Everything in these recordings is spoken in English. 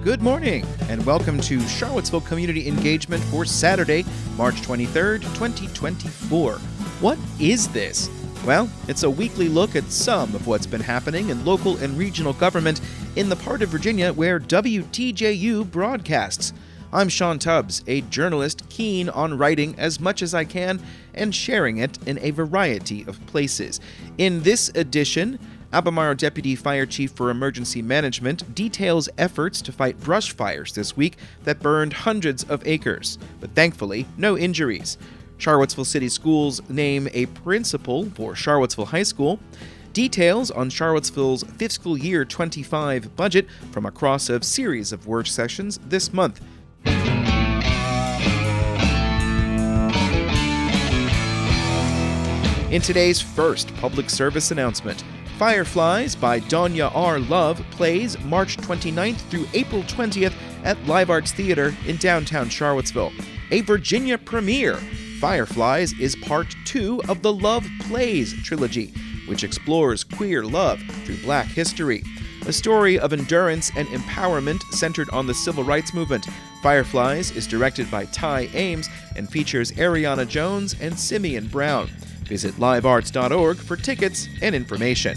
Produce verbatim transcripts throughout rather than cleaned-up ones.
Good morning, and welcome to Charlottesville Community Engagement for Saturday, March twenty-third, twenty twenty-four. What is this? Well, it's a weekly look at some of what's been happening in local and regional government in the part of Virginia where W T J U broadcasts. I'm Sean Tubbs, a journalist keen on writing as much as I can and sharing it in a variety of places. In this edition, Albemarle Deputy Fire Chief for Emergency Management details efforts to fight brush fires this week that burned hundreds of acres, but thankfully, no injuries. Charlottesville City Schools name a principal for Charlottesville High School. Details on Charlottesville's fiscal year twenty-five budget from across a series of work sessions this month. In today's first public service announcement, Fireflies by Donya R. Love plays March twenty-ninth through April twentieth at Live Arts Theater in downtown Charlottesville. A Virginia premiere, Fireflies is part two of the Love Plays trilogy, which explores queer love through Black history. A story of endurance and empowerment centered on the civil rights movement. Fireflies is directed by Ty Ames and features Ariana Jones and Simeon Brown. Visit live arts dot org for tickets and information.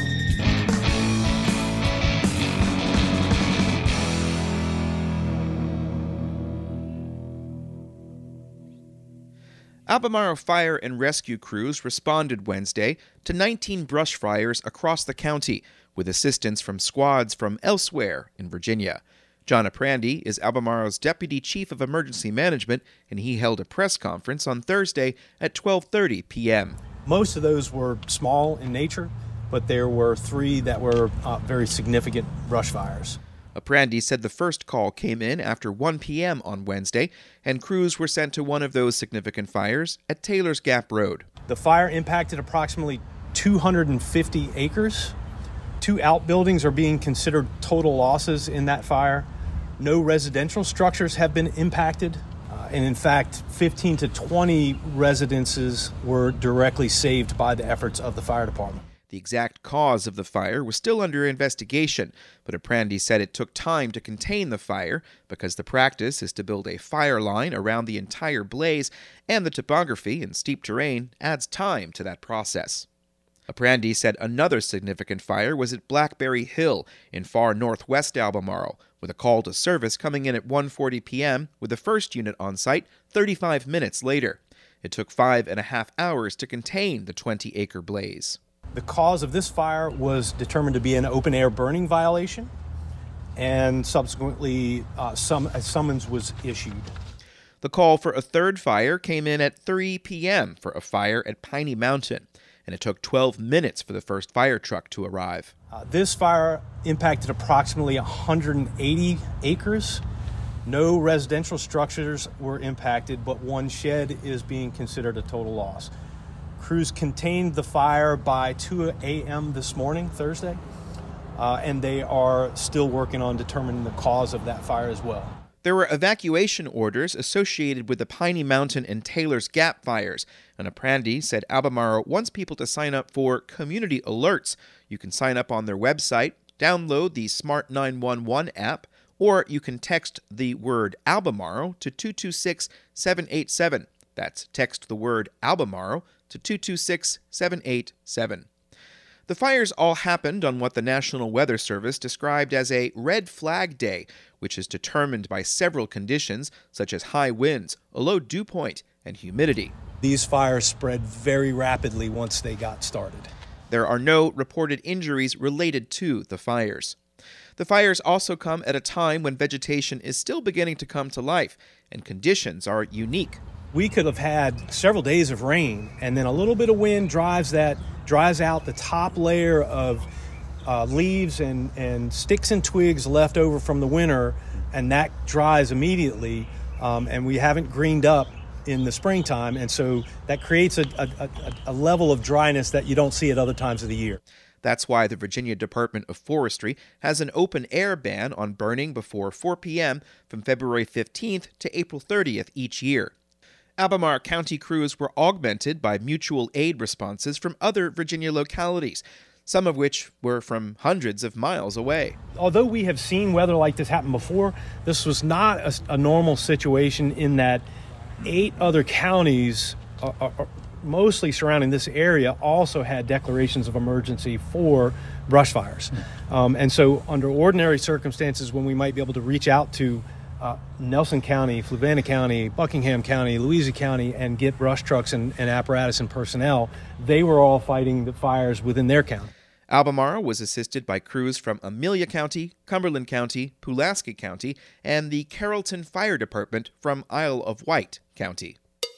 Albemarle fire and rescue crews responded Wednesday to nineteen brush fires across the county, with assistance from squads from elsewhere in Virginia. John Aprandy is Albemarle's Deputy Chief of Emergency Management, and he held a press conference on Thursday at twelve thirty p.m. Most of those were small in nature, but there were three that were uh, very significant brush fires. Aprandy said the first call came in after one p.m. on Wednesday, and crews were sent to one of those significant fires at Taylor's Gap Road. The fire impacted approximately two hundred fifty acres. Two outbuildings are being considered total losses in that fire. No residential structures have been impacted. Uh, and in fact, fifteen to twenty residences were directly saved by the efforts of the fire department. The exact cause of the fire was still under investigation, but Aprandy said it took time to contain the fire because the practice is to build a fire line around the entire blaze, and the topography and steep terrain adds time to that process. Aprandy said another significant fire was at Blackberry Hill in far northwest Albemarle, with a call to service coming in at one forty p.m. with the first unit on site thirty-five minutes later. It took five and a half hours to contain the twenty-acre blaze. The cause of this fire was determined to be an open-air burning violation, and subsequently uh, some, a summons was issued. The call for a third fire came in at three p.m. for a fire at Piney Mountain, and it took twelve minutes for the first fire truck to arrive. Uh, this fire impacted approximately one hundred eighty acres. No residential structures were impacted, but one shed is being considered a total loss. Crews contained the fire by two a.m. this morning, Thursday, uh, and they are still working on determining the cause of that fire as well. There were evacuation orders associated with the Piney Mountain and Taylor's Gap fires, and Aprandy said Albemarle wants people to sign up for community alerts. You can sign up on their website, download the Smart nine one one app, or you can text the word Albemarle to two two six, seven eight seven. That's text the word Albemarle to two two six, seven eight seven. The fires all happened on what the National Weather Service described as a red flag day, which is determined by several conditions such as high winds, a low dew point, and humidity. These fires spread very rapidly once they got started. There are no reported injuries related to the fires. The fires also come at a time when vegetation is still beginning to come to life, and conditions are unique. We could have had several days of rain, and then a little bit of wind drives that dries out the top layer of uh, leaves and, and sticks and twigs left over from the winter, and that dries immediately, um, and we haven't greened up in the springtime, and so that creates a, a, a, a level of dryness that you don't see at other times of the year. That's why the Virginia Department of Forestry has an open-air ban on burning before four p.m. from February fifteenth to April thirtieth each year. Albemarle County crews were augmented by mutual aid responses from other Virginia localities. some of which were from hundreds of miles away. Although we have seen weather like this happen before, this was not a, a normal situation in that eight other counties, uh, uh, mostly surrounding this area, also had declarations of emergency for brush fires. Um, and so under ordinary circumstances, when we might be able to reach out to uh, Nelson County, Fluvanna County, Buckingham County, Louisa County, and get brush trucks and, and apparatus and personnel, they were all fighting the fires within their county. Albemarle was assisted by crews from Amelia County, Cumberland County, Pulaski County, and the Carrollton Fire Department from Isle of Wight County.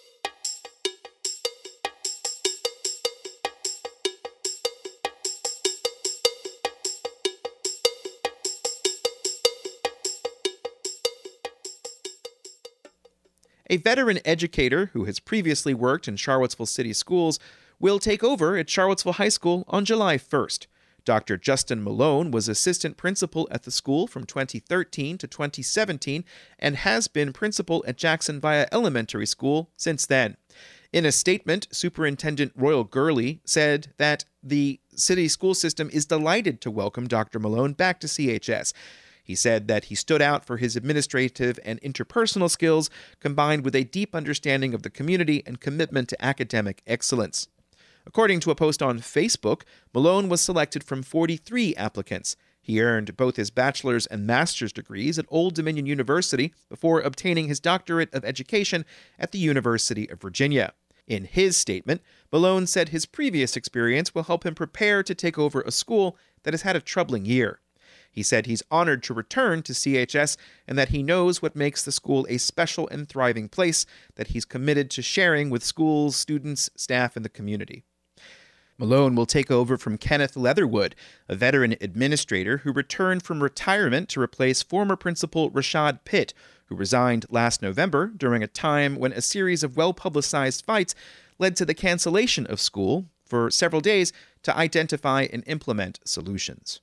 A veteran educator who has previously worked in Charlottesville City Schools will take over at Charlottesville High School on July first. Doctor Justin Malone was assistant principal at the school from twenty thirteen to twenty seventeen and has been principal at Jackson Via Elementary School since then. In a statement, Superintendent Royal Gurley said that the city school system is delighted to welcome Doctor Malone back to C H S. He said that he stood out for his administrative and interpersonal skills, combined with a deep understanding of the community and commitment to academic excellence. According to a post on Facebook, Malone was selected from forty-three applicants. He earned both his bachelor's and master's degrees at Old Dominion University before obtaining his doctorate of education at the University of Virginia. In his statement, Malone said his previous experience will help him prepare to take over a school that has had a troubling year. He said he's honored to return to C H S and that he knows what makes the school a special and thriving place that he's committed to sharing with schools, students, staff, and the community. Malone will take over from Kenneth Leatherwood, a veteran administrator who returned from retirement to replace former principal Rashad Pitt, who resigned last November during a time when a series of well-publicized fights led to the cancellation of school for several days to identify and implement solutions.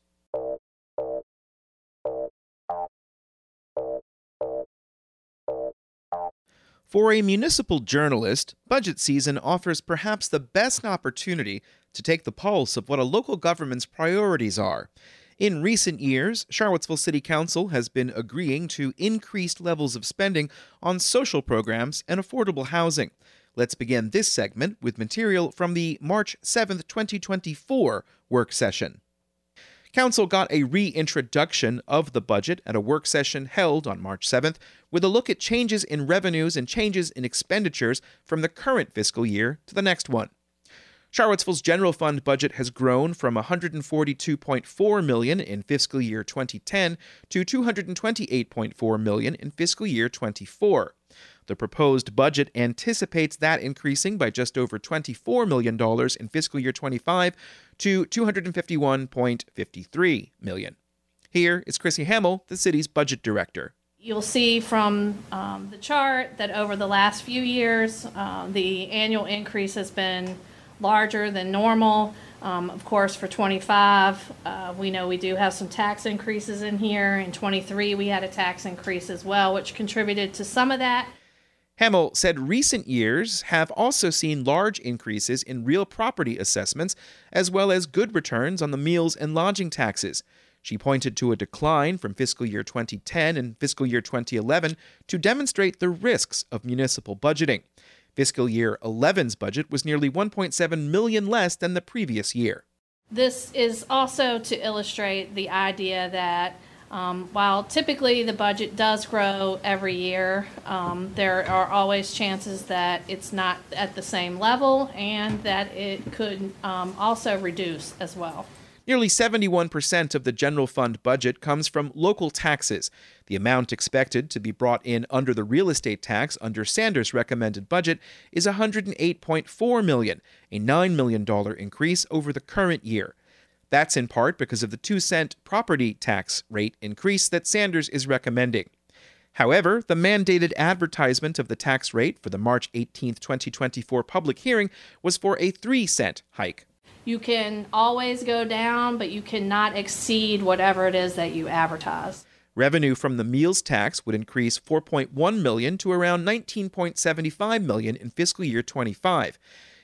For a municipal journalist, budget season offers perhaps the best opportunity to take the pulse of what a local government's priorities are. In recent years, Charlottesville City Council has been agreeing to increased levels of spending on social programs and affordable housing. Let's begin this segment with material from the March seventh, twenty twenty-four work session. Council got a reintroduction of the budget at a work session held on March seventh with a look at changes in revenues and changes in expenditures from the current fiscal year to the next one. Charlottesville's general fund budget has grown from one hundred forty-two point four million dollars in fiscal year twenty ten to two hundred twenty-eight point four million dollars in fiscal year twenty-four. The proposed budget anticipates that increasing by just over twenty-four million dollars in fiscal year twenty-five to two hundred fifty-one point five three million dollars. Here is Chrissy Hamill, the city's budget director. You'll see from um, the chart that over the last few years, uh, the annual increase has been larger than normal. Um, of course, for twenty-five, uh, we know we do have some tax increases in here. In twenty-three, we had a tax increase as well, which contributed to some of that. Hamill said recent years have also seen large increases in real property assessments, as well as good returns on the meals and lodging taxes. She pointed to a decline from fiscal year twenty ten and fiscal year twenty eleven to demonstrate the risks of municipal budgeting. Fiscal year eleven's budget was nearly one point seven million dollars less than the previous year. This is also to illustrate the idea that Um, while typically the budget does grow every year, um, there are always chances that it's not at the same level and that it could um, also reduce as well. Nearly seventy-one percent of the general fund budget comes from local taxes. The amount expected to be brought in under the real estate tax under Sanders' recommended budget is one hundred eight point four million dollars, a nine million dollars increase over the current year. That's in part because of the two cent property tax rate increase that Sanders is recommending. However, the mandated advertisement of the tax rate for the March eighteenth, twenty twenty-four public hearing was for a three cent hike. You can always go down, but you cannot exceed whatever it is that you advertise. Revenue from the meals tax would increase four point one million dollars to around nineteen point seven five million dollars in fiscal year twenty-five.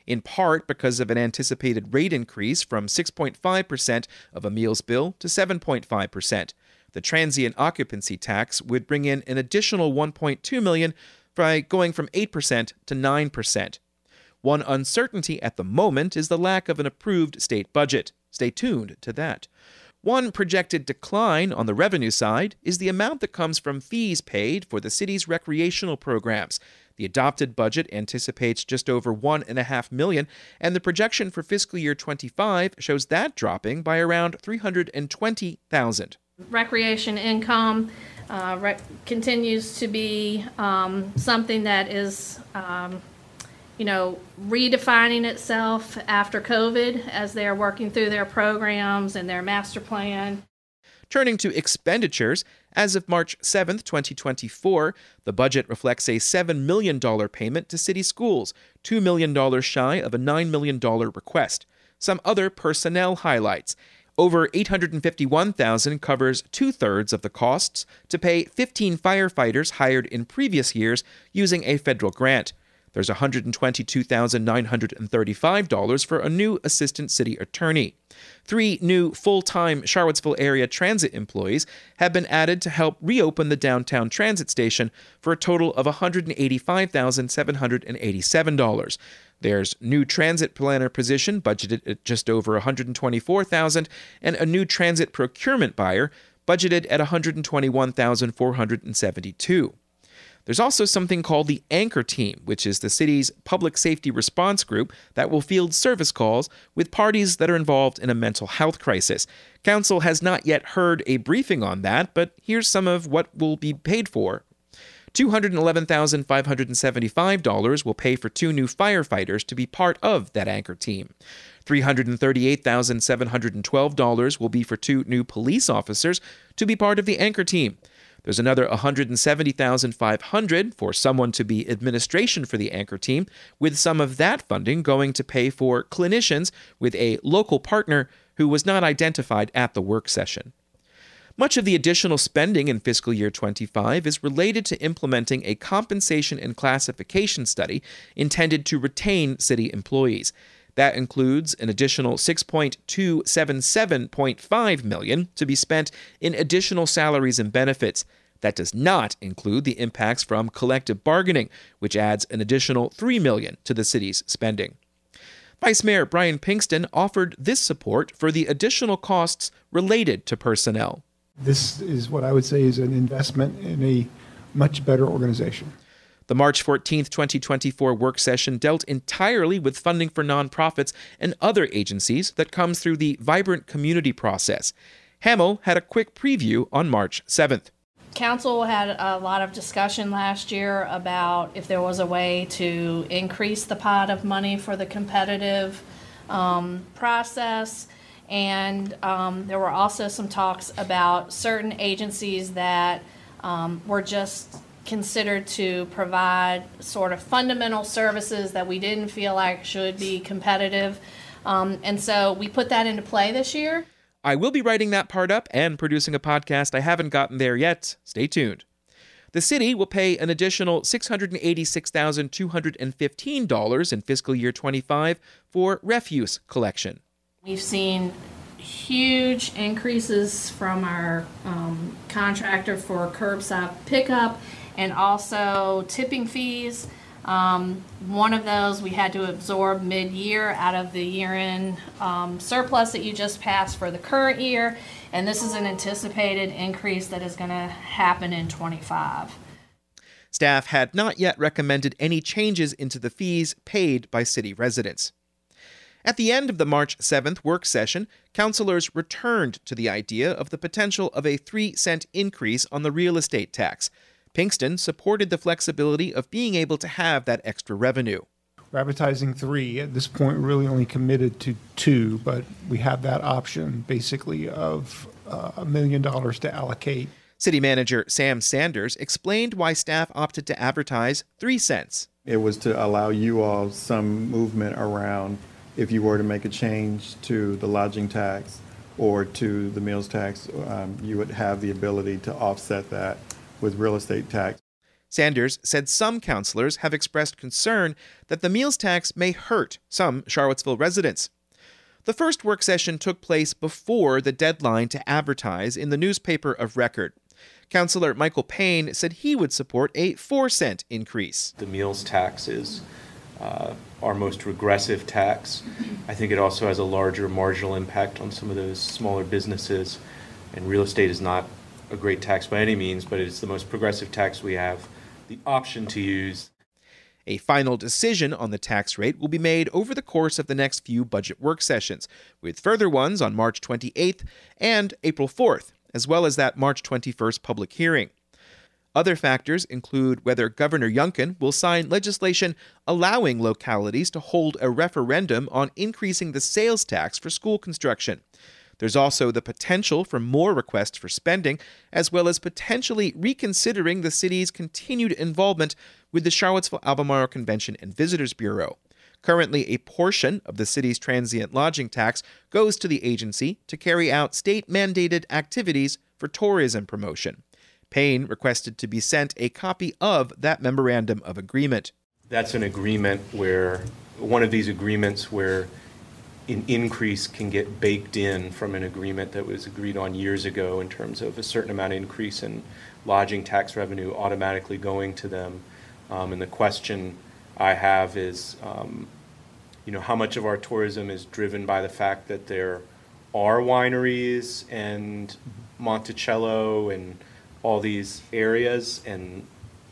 in part because of an anticipated rate increase from six point five percent of a meals bill to seven point five percent. The transient occupancy tax would bring in an additional one point two million dollars by going from eight percent to nine percent. One uncertainty at the moment is the lack of an approved state budget. Stay tuned to that. One projected decline on the revenue side is the amount that comes from fees paid for the city's recreational programs. The adopted budget anticipates just over one point five million dollars, and the projection for fiscal year twenty-five shows that dropping by around three hundred twenty thousand dollars. Recreation income uh, re- continues to be um, something that is, um, you know, redefining itself after COVID as they are working through their programs and their master plan. Turning to expenditures, as of March seventh, twenty twenty-four, the budget reflects a seven million dollars payment to city schools, two million dollars shy of a nine million dollars request. Some other personnel highlights. Over eight hundred fifty-one thousand dollars covers two-thirds of the costs to pay fifteen firefighters hired in previous years using a federal grant. There's one hundred twenty-two thousand nine hundred thirty-five dollars for a new assistant city attorney. Three new full-time Charlottesville area transit employees have been added to help reopen the downtown transit station for a total of one hundred eighty-five thousand seven hundred eighty-seven dollars. There's new transit planner position budgeted at just over one hundred twenty-four thousand dollars and a new transit procurement buyer budgeted at one hundred twenty-one thousand four hundred seventy-two dollars. There's also something called the Anchor Team, which is the city's public safety response group that will field service calls with parties that are involved in a mental health crisis. Council has not yet heard a briefing on that, but here's some of what will be paid for. two hundred eleven thousand five hundred seventy-five dollars will pay for two new firefighters to be part of that Anchor Team. three hundred thirty-eight thousand seven hundred twelve dollars will be for two new police officers to be part of the Anchor Team. There's another one hundred seventy thousand five hundred dollars for someone to be administration for the Anchor Team, with some of that funding going to pay for clinicians with a local partner who was not identified at the work session. Much of the additional spending in fiscal year twenty-five is related to implementing a compensation and classification study intended to retain city employees. That includes an additional six point two seven seven point five million dollars to be spent in additional salaries and benefits. That does not include the impacts from collective bargaining, which adds an additional three million dollars to the city's spending. Vice Mayor Brian Pinkston offered this support for the additional costs related to personnel. This is what I would say is an investment in a much better organization. The March fourteenth, twenty twenty-four work session dealt entirely with funding for nonprofits and other agencies that comes through the Vibrant Community process. Hamill had a quick preview on March seventh. Council had a lot of discussion last year about if there was a way to increase the pot of money for the competitive um, process. And um, there were also some talks about certain agencies that um, were just considered to provide sort of fundamental services that we didn't feel like should be competitive. Um, and so we put that into play this year. I will be writing that part up and producing a podcast. I haven't gotten there yet. Stay tuned. The city will pay an additional six hundred eighty-six thousand two hundred fifteen dollars in fiscal year twenty-five for refuse collection. We've seen huge increases from our um, contractor for curbside pickup and also tipping fees. Um, one of those we had to absorb mid-year out of the year-end um, surplus that you just passed for the current year, and this is an anticipated increase that is going to happen in twenty-five. Staff had not yet recommended any changes into the fees paid by city residents. At the end of the March seventh work session, councilors returned to the idea of the potential of a three cent increase on the real estate tax. Pinkston supported the flexibility of being able to have that extra revenue. We're advertising three. At this point, we're really only committed to two, but we have that option basically of uh, a million dollars to allocate. City Manager Sam Sanders explained why staff opted to advertise three cents. It was to allow you all some movement around if you were to make a change to the lodging tax or to the meals tax, um, you would have the ability to offset that with real estate tax. Sanders said some councilors have expressed concern that the meals tax may hurt some Charlottesville residents. The first work session took place before the deadline to advertise in the newspaper of record. Councilor Michael Payne said he would support a four cent increase. The meals tax is uh, our most regressive tax. I think it also has a larger marginal impact on some of those smaller businesses. And real estate is not a great tax by any means, but it's the most progressive tax we have the option to use. A final decision on the tax rate will be made over the course of the next few budget work sessions, with further ones on March twenty-eighth and April fourth, as well as that March twenty-first public hearing. Other factors include whether Governor Youngkin will sign legislation allowing localities to hold a referendum on increasing the sales tax for school construction. There's also the potential for more requests for spending, as well as potentially reconsidering the city's continued involvement with the Charlottesville-Albemarle Convention and Visitors Bureau. Currently, a portion of the city's transient lodging tax goes to the agency to carry out state-mandated activities for tourism promotion. Payne requested to be sent a copy of that memorandum of agreement. That's an agreement where, one of these agreements where an increase can get baked in from an agreement that was agreed on years ago in terms of a certain amount of increase in lodging tax revenue automatically going to them. Um, and the question I have is, um, you know, how much of our tourism is driven by the fact that there are wineries and Monticello and all these areas, and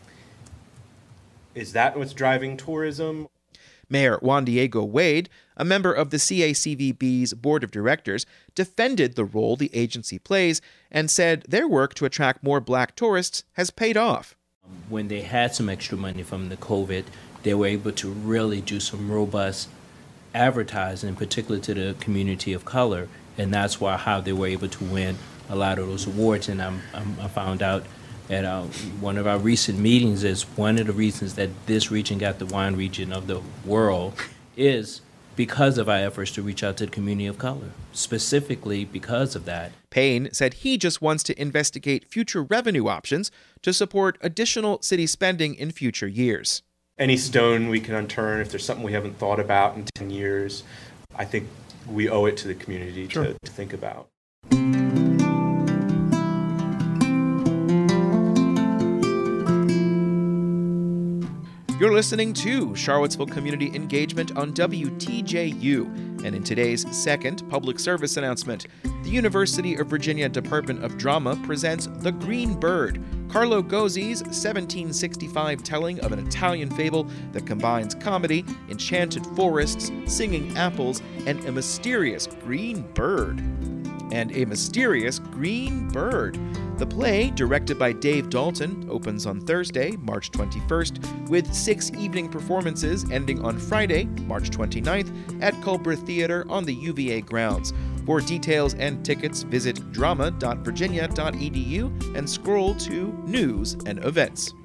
is that what's driving tourism? Mayor Juan Diego Wade, a member of the C A C V B's board of directors, defended the role the agency plays and said their work to attract more black tourists has paid off. When they had some extra money from the COVID, they were able to really do some robust advertising, in particular to the community of color, and that's why how they were able to win a lot of those awards. And I'm, I'm, I found out at uh, one of our recent meetings is one of the reasons that this region got the wine region of the world is because of our efforts to reach out to the community of color, specifically because of that. Payne said he just wants to investigate future revenue options to support additional city spending in future years. Any stone we can unturn, if there's something we haven't thought about in ten years, I think we owe it to the community sure. to, to think about. You're listening to Charlottesville Community Engagement on W T J U, and in today's second public service announcement, the University of Virginia Department of Drama presents The Green Bird, Carlo Gozzi's seventeen sixty-five telling of an Italian fable that combines comedy, enchanted forests, singing apples, and a mysterious green bird. And a mysterious green bird. The play, directed by Dave Dalton, opens on Thursday, March twenty-first, with six evening performances ending on Friday, March twenty-ninth, at Culbreth Theater on the U V A grounds. For details and tickets, visit drama dot virginia dot e d u and scroll to News and Events.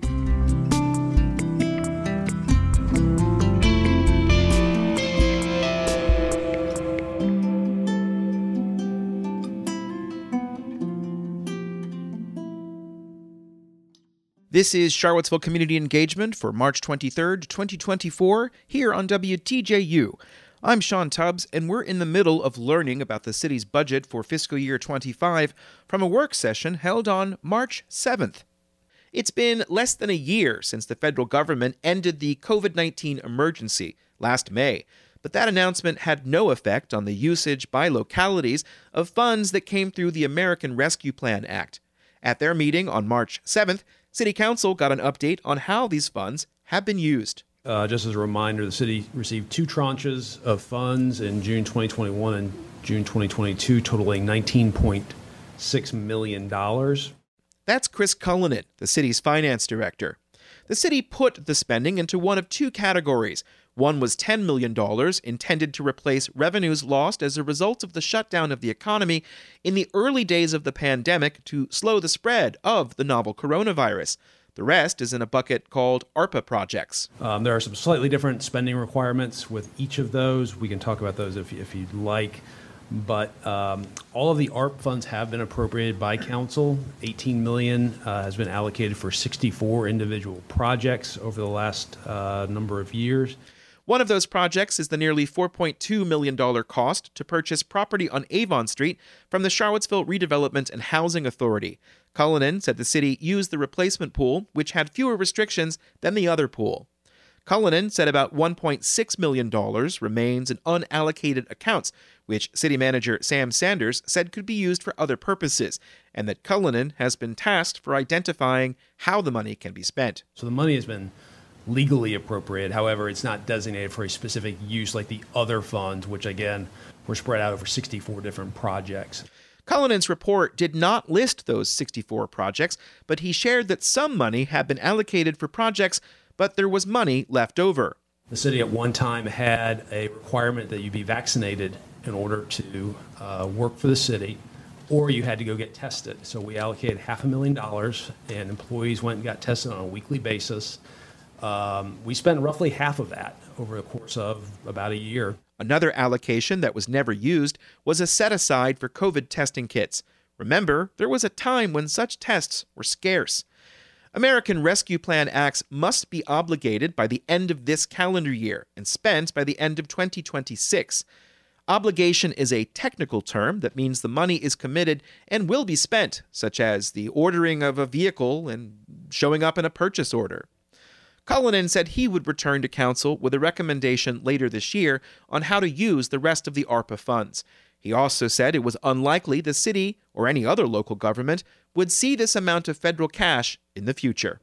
This is Charlottesville Community Engagement for March twenty-third, twenty twenty-four, here on W T J U. I'm Sean Tubbs, and we're in the middle of learning about the city's budget for fiscal year twenty-five from a work session held on March seventh. It's been less than a year since the federal government ended the covid nineteen emergency last May, but that announcement had no effect on the usage by localities of funds that came through the American Rescue Plan Act. At their meeting on March seventh, City Council got an update on how these funds have been used. Uh, just as a reminder, the city received two tranches of funds in June twenty twenty-one and June twenty twenty-two, totaling nineteen point six million dollars. That's Chris Cullinan, the city's finance director. The city put the spending into one of two categories. One was ten million dollars, intended to replace revenues lost as a result of the shutdown of the economy in the early days of the pandemic to slow the spread of the novel coronavirus. The rest is in a bucket called ARPA projects. Um, there are some slightly different spending requirements with each of those. We can talk about those if, if you'd like. But um, all of the A R P funds have been appropriated by council. eighteen million dollars uh, has been allocated for sixty-four individual projects over the last uh, number of years. One of those projects is the nearly four point two million dollars cost to purchase property on Avon Street from the Charlottesville Redevelopment and Housing Authority. Cullinan said the city used the replacement pool, which had fewer restrictions than the other pool. Cullinan said about one point six million dollars remains in unallocated accounts, which City Manager Sam Sanders said could be used for other purposes, and that Cullinan has been tasked for identifying how the money can be spent. So the money has been legally appropriated. However, it's not designated for a specific use like the other funds, which again were spread out over sixty-four different projects. Cullinan's report did not list those sixty-four projects, but he shared that some money had been allocated for projects, but there was money left over. The city at one time had a requirement that you be vaccinated in order to uh, work for the city, or you had to go get tested. So we allocated half a million dollars, and employees went and got tested on a weekly basis. Um, we spent roughly half of that over the course of about a year. Another allocation that was never used was a set-aside for COVID testing kits. Remember, there was a time when such tests were scarce. American Rescue Plan acts must be obligated by the end of this calendar year and spent by the end of twenty twenty-six. Obligation is a technical term that means the money is committed and will be spent, such as the ordering of a vehicle and showing up in a purchase order. Cullinan said he would return to council with a recommendation later this year on how to use the rest of the ARPA funds. He also said it was unlikely the city or any other local government would see this amount of federal cash in the future.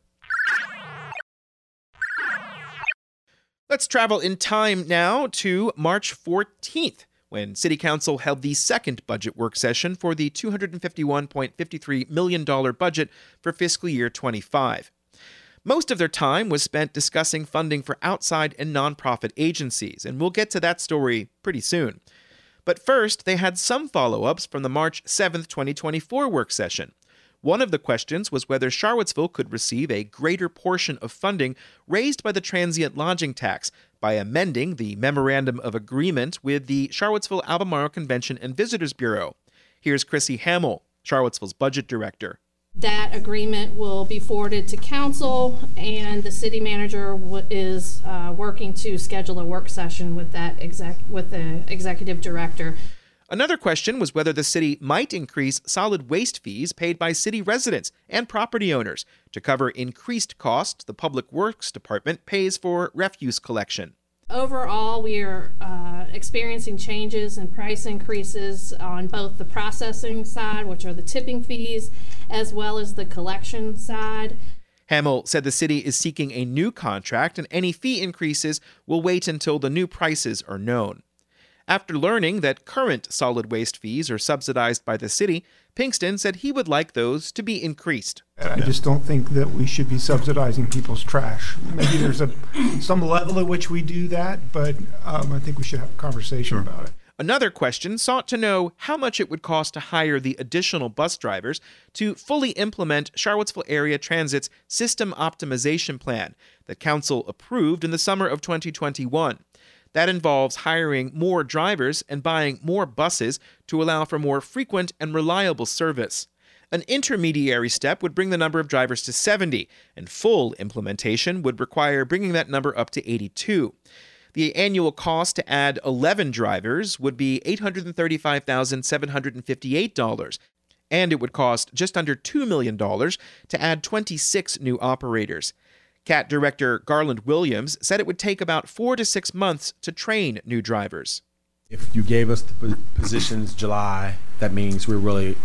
Let's travel in time now to March fourteenth, when City Council held the second budget work session for the two hundred fifty-one point five three million dollars budget for fiscal year twenty-five. Most of their time was spent discussing funding for outside and nonprofit agencies, and we'll get to that story pretty soon. But first, they had some follow-ups from the March seventh, twenty twenty-four work session. One of the questions was whether Charlottesville could receive a greater portion of funding raised by the transient lodging tax by amending the Memorandum of Agreement with the Charlottesville Albemarle Convention and Visitors Bureau. Here's Chrissy Hamill, Charlottesville's budget director. That agreement will be forwarded to council, and the city manager w- is uh, working to schedule a work session with that exec with the executive director. Another question was whether the city might increase solid waste fees paid by city residents and property owners to cover increased costs the Public Works Department pays for refuse collection. Overall, we are uh, experiencing changes and price increases on both the processing side, which are the tipping fees, as well as the collection side. Hamill said the city is seeking a new contract and any fee increases will wait until the new prices are known. After learning that current solid waste fees are subsidized by the city, Pinkston said he would like those to be increased. And I just don't think that we should be subsidizing people's trash. Maybe there's a some level at which we do that, but um, I think we should have a conversation Sure. about it. Another question sought to know how much it would cost to hire the additional bus drivers to fully implement Charlottesville Area Transit's system optimization plan that council approved in the summer of twenty twenty-one. That involves hiring more drivers and buying more buses to allow for more frequent and reliable service. An intermediary step would bring the number of drivers to seventy, and full implementation would require bringing that number up to eighty-two. The annual cost to add eleven drivers would be eight hundred thirty-five thousand seven hundred fifty-eight dollars, and it would cost just under two million dollars to add twenty-six new operators. C A T Director Garland Williams said it would take about four to six months to train new drivers. If you gave us the positions July, that means we're really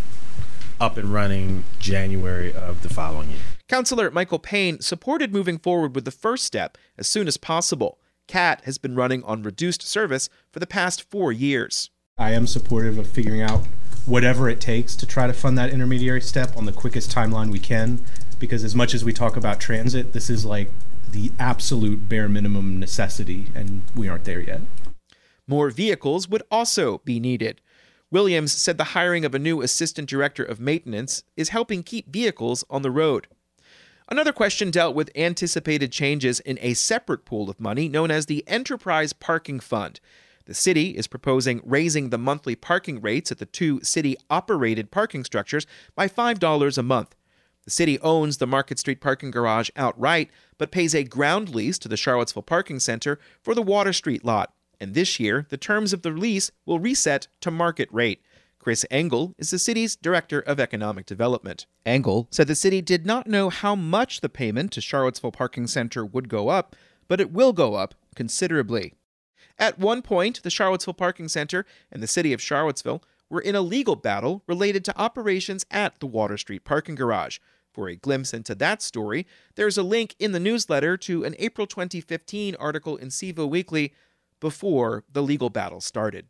up and running January of the following year. Councilor Michael Payne supported moving forward with the first step as soon as possible. C A T has been running on reduced service for the past four years. I am supportive of figuring out whatever it takes to try to fund that intermediary step on the quickest timeline we can, because as much as we talk about transit, this is like the absolute bare minimum necessity, and we aren't there yet. More vehicles would also be needed. Williams said the hiring of a new assistant director of maintenance is helping keep vehicles on the road. Another question dealt with anticipated changes in a separate pool of money known as the Enterprise Parking Fund. The city is proposing raising the monthly parking rates at the two city-operated parking structures by five dollars a month. The city owns the Market Street parking garage outright, but pays a ground lease to the Charlottesville Parking Center for the Water Street lot. And this year, the terms of the lease will reset to market rate. Chris Engel is the city's Director of Economic Development. Engel said the city did not know how much the payment to Charlottesville Parking Center would go up, but it will go up considerably. At one point, the Charlottesville Parking Center and the city of Charlottesville were in a legal battle related to operations at the Water Street parking garage. For a glimpse into that story, there's a link in the newsletter to an April twenty fifteen article in CIVA Weekly before the legal battle started.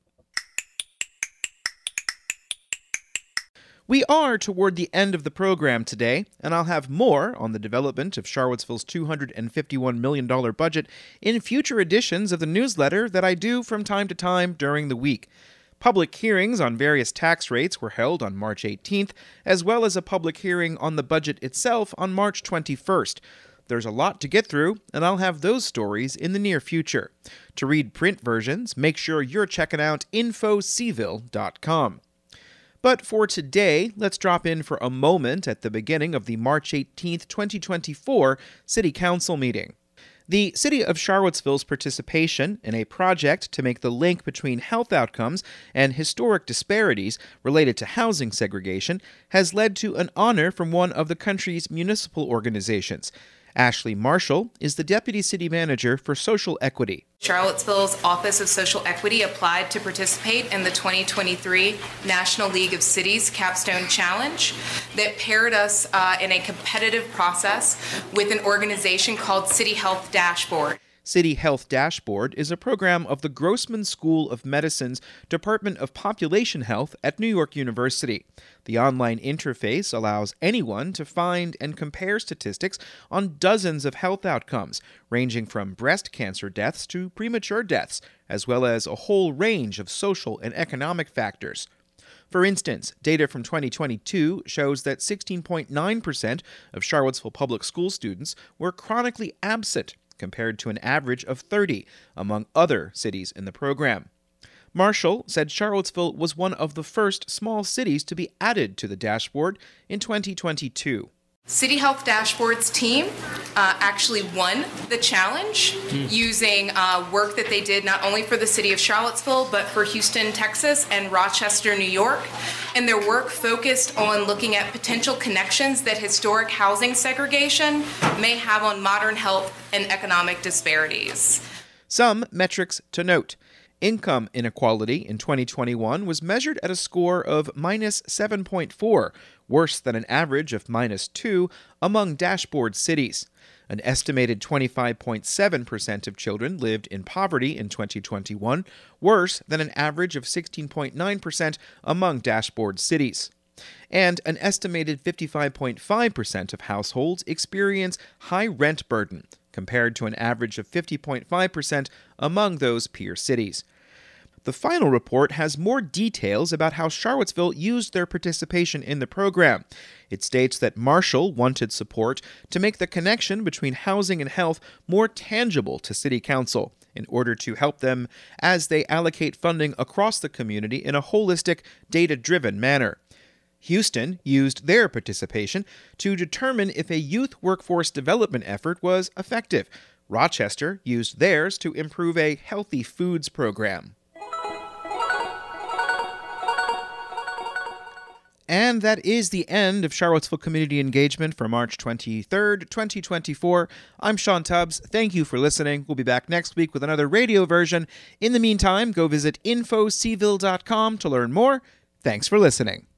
We are toward the end of the program today, and I'll have more on the development of Charlottesville's two hundred fifty-one million dollars budget in future editions of the newsletter that I do from time to time during the week. Public hearings on various tax rates were held on March eighteenth, as well as a public hearing on the budget itself on March twenty-first. There's a lot to get through, and I'll have those stories in the near future. To read print versions, make sure you're checking out info c ville dot com. But for today, let's drop in for a moment at the beginning of the March eighteenth, twenty twenty-four City Council meeting. The City of Charlottesville's participation in a project to make the link between health outcomes and historic disparities related to housing segregation has led to an honor from one of the country's municipal organizations. Ashley Marshall is the Deputy City Manager for Social Equity. Charlottesville's Office of Social Equity applied to participate in the twenty twenty-three National League of Cities Capstone Challenge that paired us uh, in a competitive process with an organization called City Health Dashboard. City Health Dashboard is a program of the Grossman School of Medicine's Department of Population Health at New York University. The online interface allows anyone to find and compare statistics on dozens of health outcomes, ranging from breast cancer deaths to premature deaths, as well as a whole range of social and economic factors. For instance, data from twenty twenty-two shows that sixteen point nine percent of Charlottesville public school students were chronically absent, compared to an average of thirty among other cities in the program. Marshall said Charlottesville was one of the first small cities to be added to the dashboard in twenty twenty-two. City Health Dashboard's team uh, actually won the challenge mm. using uh, work that they did not only for the city of Charlottesville, but for Houston, Texas, and Rochester, New York. And their work focused on looking at potential connections that historic housing segregation may have on modern health and economic disparities. Some metrics to note. Income inequality in twenty twenty-one was measured at a score of minus seven point four, worse than an average of minus two among dashboard cities. An estimated twenty-five point seven percent of children lived in poverty in twenty twenty-one, worse than an average of sixteen point nine percent among dashboard cities. And an estimated fifty-five point five percent of households experience high rent burden, compared to an average of fifty point five percent among those peer cities. The final report has more details about how Charlottesville used their participation in the program. It states that Marshall wanted support to make the connection between housing and health more tangible to City Council in order to help them as they allocate funding across the community in a holistic, data-driven manner. Houston used their participation to determine if a youth workforce development effort was effective. Rochester used theirs to improve a healthy foods program. And that is the end of Charlottesville Community Engagement for March twenty-third, twenty twenty-four. I'm Sean Tubbs. Thank you for listening. We'll be back next week with another radio version. In the meantime, go visit info c ville dot com to learn more. Thanks for listening.